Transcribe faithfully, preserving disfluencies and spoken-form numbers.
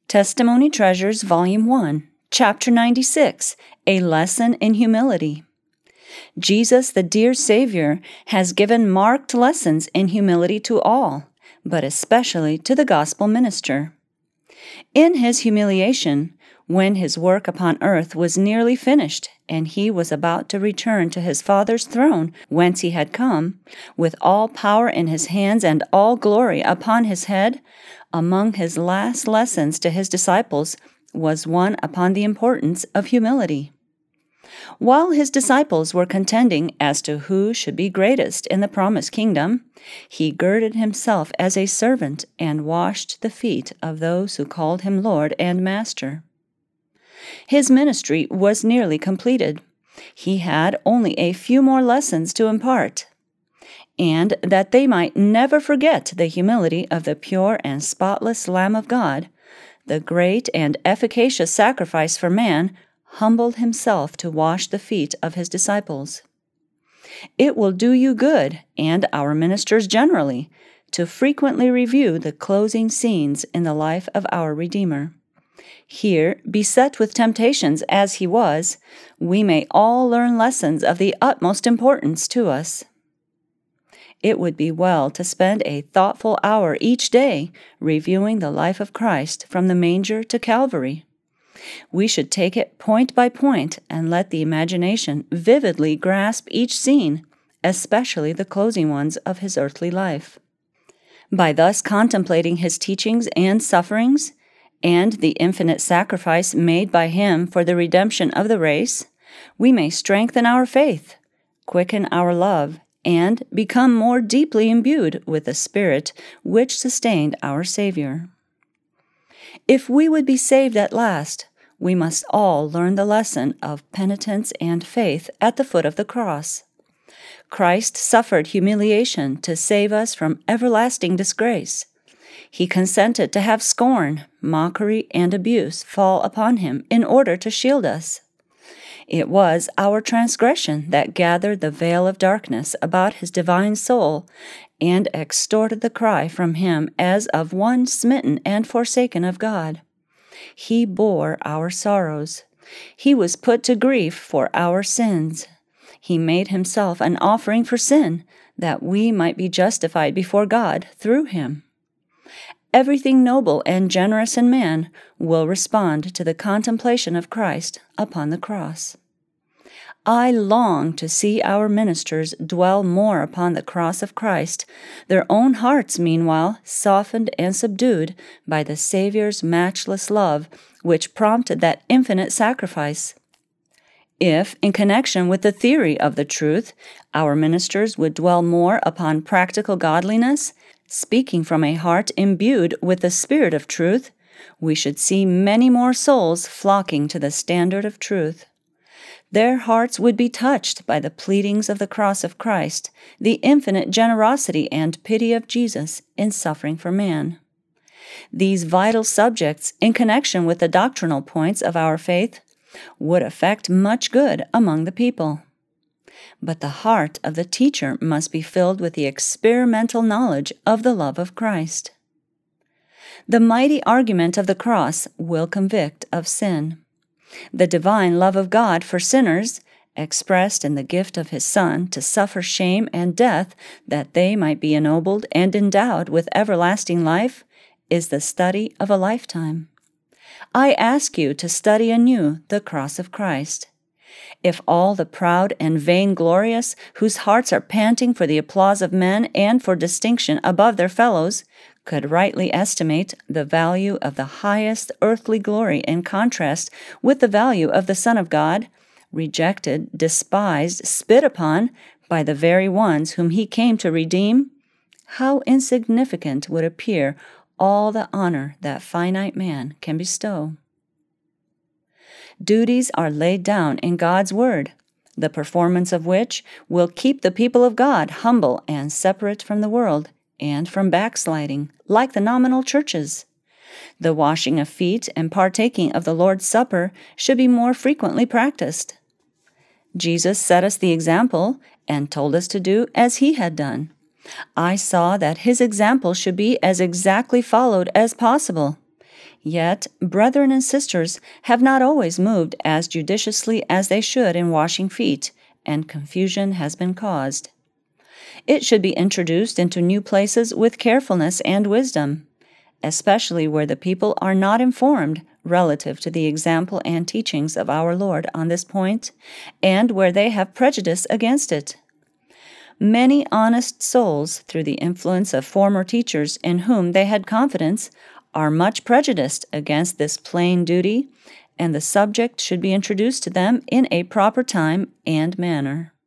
Testimony Treasures, Volume one, Chapter ninety-six, A Lesson in Humility. Jesus, the dear Savior, has given marked lessons in humility to all, but especially to the gospel minister. In his humiliation, when his work upon earth was nearly finished, and he was about to return to his Father's throne, whence he had come, with all power in his hands and all glory upon his head, among his last lessons to his disciples was one upon the importance of humility. While his disciples were contending as to who should be greatest in the promised kingdom, he girded himself as a servant and washed the feet of those who called him Lord and Master. His ministry was nearly completed. He had only a few more lessons to impart. And that they might never forget the humility of the pure and spotless Lamb of God, the great and efficacious sacrifice for man, humbled himself to wash the feet of his disciples. It will do you good, and our ministers generally, to frequently review the closing scenes in the life of our Redeemer. Here, beset with temptations as he was, we may all learn lessons of the utmost importance to us. It would be well to spend a thoughtful hour each day reviewing the life of Christ from the manger to Calvary. We should take it point by point and let the imagination vividly grasp each scene, especially the closing ones of his earthly life. By thus contemplating his teachings and sufferings, and the infinite sacrifice made by him for the redemption of the race, we may strengthen our faith, quicken our love, and become more deeply imbued with the Spirit which sustained our Savior. If we would be saved at last, we must all learn the lesson of penitence and faith at the foot of the cross. Christ suffered humiliation to save us from everlasting disgrace. He consented to have scorn, mockery, and abuse fall upon him in order to shield us. It was our transgression that gathered the veil of darkness about his divine soul and extorted the cry from him as of one smitten and forsaken of God. He bore our sorrows. He was put to grief for our sins. He made himself an offering for sin, that we might be justified before God through him. Everything noble and generous in man will respond to the contemplation of Christ upon the cross. I long to see our ministers dwell more upon the cross of Christ, their own hearts, meanwhile, softened and subdued by the Savior's matchless love, which prompted that infinite sacrifice. If, in connection with the theory of the truth, our ministers would dwell more upon practical godliness, speaking from a heart imbued with the Spirit of truth, we should see many more souls flocking to the standard of truth. Their hearts would be touched by the pleadings of the cross of Christ, the infinite generosity and pity of Jesus in suffering for man. These vital subjects, in connection with the doctrinal points of our faith, would effect much good among the people. But the heart of the teacher must be filled with the experimental knowledge of the love of Christ. The mighty argument of the cross will convict of sin. The divine love of God for sinners, expressed in the gift of his Son to suffer shame and death that they might be ennobled and endowed with everlasting life, is the study of a lifetime. I ask you to study anew the cross of Christ. If all the proud and vainglorious, whose hearts are panting for the applause of men and for distinction above their fellows, could rightly estimate the value of the highest earthly glory in contrast with the value of the Son of God, rejected, despised, spit upon by the very ones whom he came to redeem, how insignificant would appear all the honor that finite man can bestow. Duties are laid down in God's Word, the performance of which will keep the people of God humble and separate from the world and from backsliding, like the nominal churches. The washing of feet and partaking of the Lord's Supper should be more frequently practiced. Jesus set us the example and told us to do as he had done. I saw that his example should be as exactly followed as possible. Yet, brethren and sisters have not always moved as judiciously as they should in washing feet, and confusion has been caused. It should be introduced into new places with carefulness and wisdom, especially where the people are not informed relative to the example and teachings of our Lord on this point, and where they have prejudice against it. Many honest souls, through the influence of former teachers in whom they had confidence, are much prejudiced against this plain duty, and the subject should be introduced to them in a proper time and manner.